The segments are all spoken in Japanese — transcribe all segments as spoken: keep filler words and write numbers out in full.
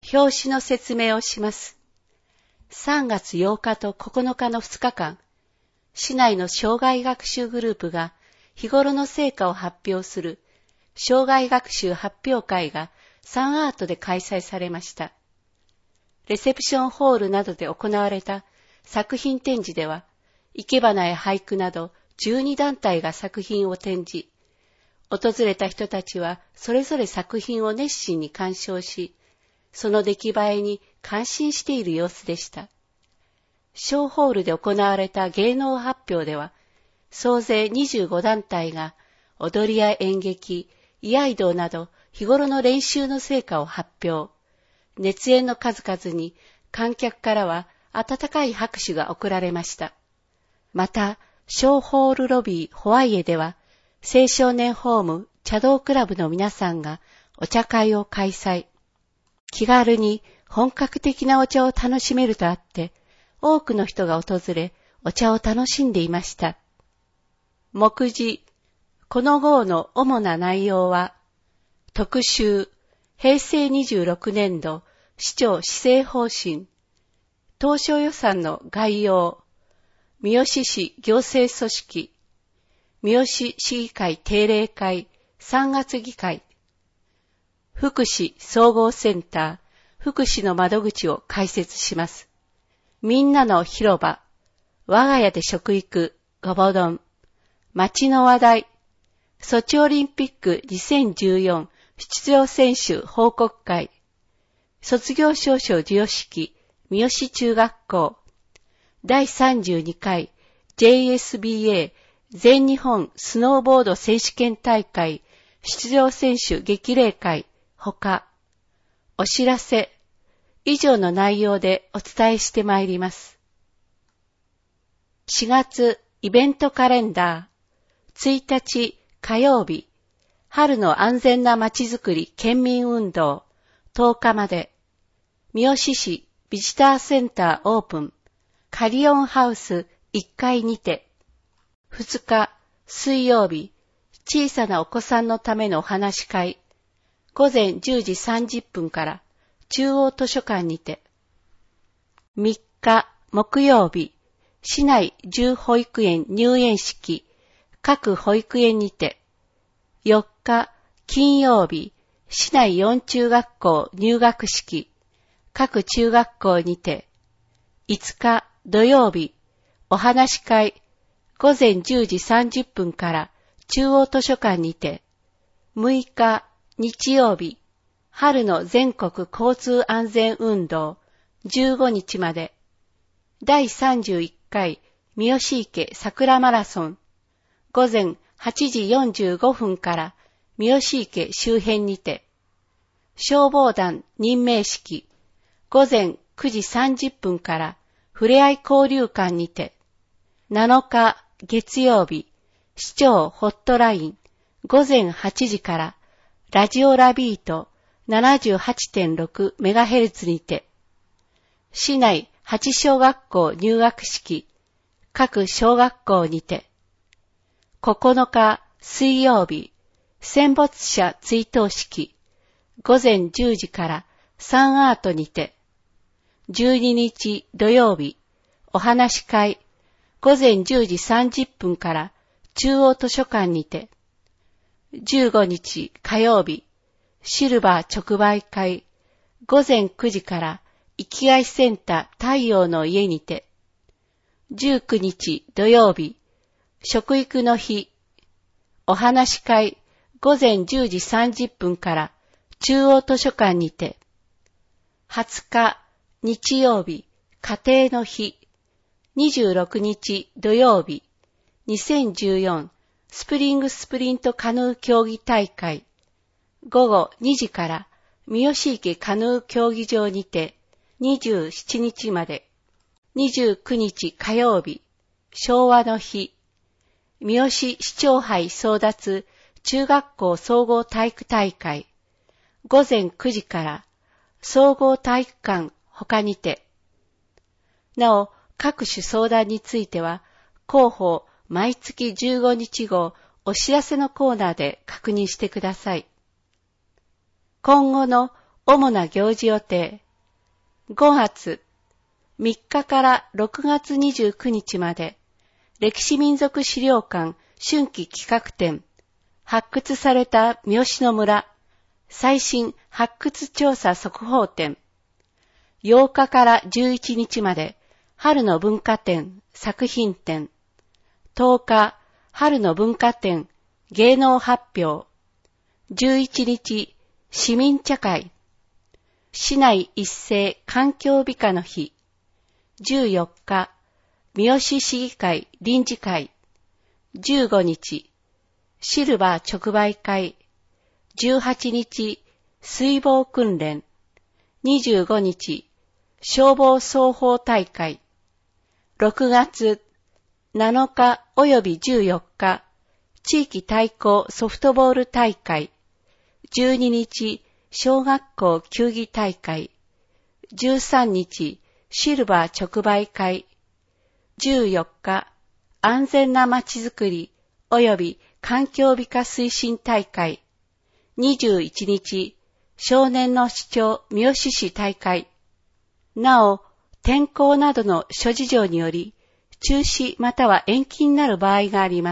表紙の説明をします。さんがつようかとここのかのふつかかん、市内の障害学習グループが日頃の成果を発表する障害学習発表会がサンアートで開催されました。レセプションホールなどで行われた作品展示では、生け花や俳句などじゅうにだんたいが作品を展示。訪れた人たちはそれぞれ作品を熱心に鑑賞し、その出来栄えに感心している様子でした。小ホールで行われた芸能発表では、総勢にじゅうごだんたいが踊りや演劇、居合道など日頃の練習の成果を発表。熱演の数々に観客からは温かい拍手が送られました。また、小ホールロビーホワイエでは、青少年ホーム茶道クラブの皆さんがお茶会を開催。気軽に本格的なお茶を楽しめるとあって、多くの人が訪れ、お茶を楽しんでいました。目次、この号の主な内容は、特集、へいせいにじゅうろくねんど市長施政方針、当初予算の概要、三好市行政組織、三好市議会定例会さんがつ議会、福祉総合センター、福祉の窓口を開設します。みんなの広場、我が家で食育、ごぼ丼、町の話題、ソチオリンピックにせんじゅうよん出場選手報告会、卒業証書授与式、三好中学校、だいさんじゅうにかい ジェイエスビーエー 全日本スノーボード選手権大会出場選手激励会ほか、お知らせ、以上の内容でお伝えしてまいります。しがつイベントカレンダー、ついたち火曜日、春の安全なまちづくり県民運動、とおかまで、三好市ビジターセンターオープン、カリオンハウスいっかいにて、ふつか水曜日、小さなお子さんのためのお話し会、ごぜんじゅうじさんじゅっぷんから中央図書館にて、みっか木曜日、市内じゅう保育園入園式、各保育園にて、よっか金曜日、市内よん中学校入学式、各中学校にて、いつか土曜日、お話し会、ごぜんじゅうじさんじゅっぷんから中央図書館にて、むいか日曜日、春の全国交通安全運動じゅうごにちまで、だいさんじゅういっかい三好池桜マラソン、ごぜんはちじよんじゅうごふんから三好池周辺にて、消防団任命式、ごぜんくじさんじゅっぷんからふれあい交流館にて、なのか月曜日、市長ホットライン、ごぜんはちじからラジオラビート ななじゅうはちてんろくメガヘルツ にて、市内はち小学校入学式、各小学校にて、ここのか水曜日、戦没者追悼式、ごぜんじゅうじからサンアートにて、じゅうににち土曜日、お話し会、ごぜんじゅうじさんじゅっぷんから中央図書館にて、じゅうごにち火曜日、シルバー直売会、ごぜんくじから生きがいセンター太陽の家にて、じゅうくにち土曜日、食育の日、お話し会、ごぜんじゅうじさんじゅっぷんから中央図書館にて、はつか日曜日、家庭の日、にじゅうろくにち土曜日、にせんじゅうよんスプリングスプリントカヌー競技大会、ごごにじから三好池カヌー競技場にてにじゅうしちにちまで、にじゅうくにち火曜日、昭和の日、三好市長杯争奪中学校総合体育大会、ごぜんくじから総合体育館他にて、なお各種相談については広報毎月じゅうごにち号お知らせのコーナーで確認してください。今後の主な行事予定。ごがつみっかからろくがつにじゅうくにちまで、歴史民族資料館春季企画展、発掘された三好の村、最新発掘調査速報展。ようかからじゅういちにちまで、春の文化展、作品展。とおか、春の文化展、芸能発表。じゅういちにち、市民茶会。市内一斉環境美化の日。じゅうよっか、三好市議会臨時会。じゅうごにち、シルバー直売会。じゅうはちにち、水防訓練。にじゅうごにち、消防操法大会。ろくがつなのかおよびじゅうよっか、地域対抗ソフトボール大会。じゅうににち、小学校球技大会。じゅうさんにち、シルバー直売会。じゅうよっか、安全なまちづくりおよび環境美化推進大会。にじゅういちにち、少年の市長三好市大会。なお、天候などの諸事情により、中止または延期になる場合があります。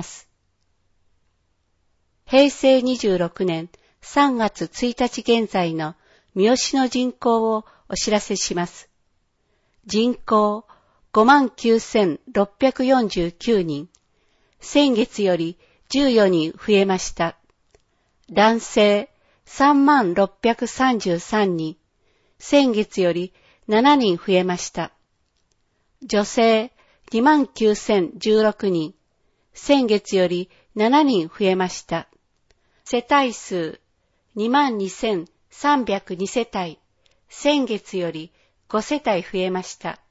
へいせいにじゅうろくねんさんがつついたち現在の三好の人口をお知らせします。人口 ごまんきゅうせんろっぴゃくよんじゅうきゅうにん。先月よりじゅうよにん増えました。男性さんまんろっぴゃくさんじゅうさんにん。先月よりしちにん増えました。女性にまんきゅうせんじゅうろくにん。先月よりしちにん増えました。世帯数にまんにせんさんびゃくにせたい。先月よりごせたい増えました。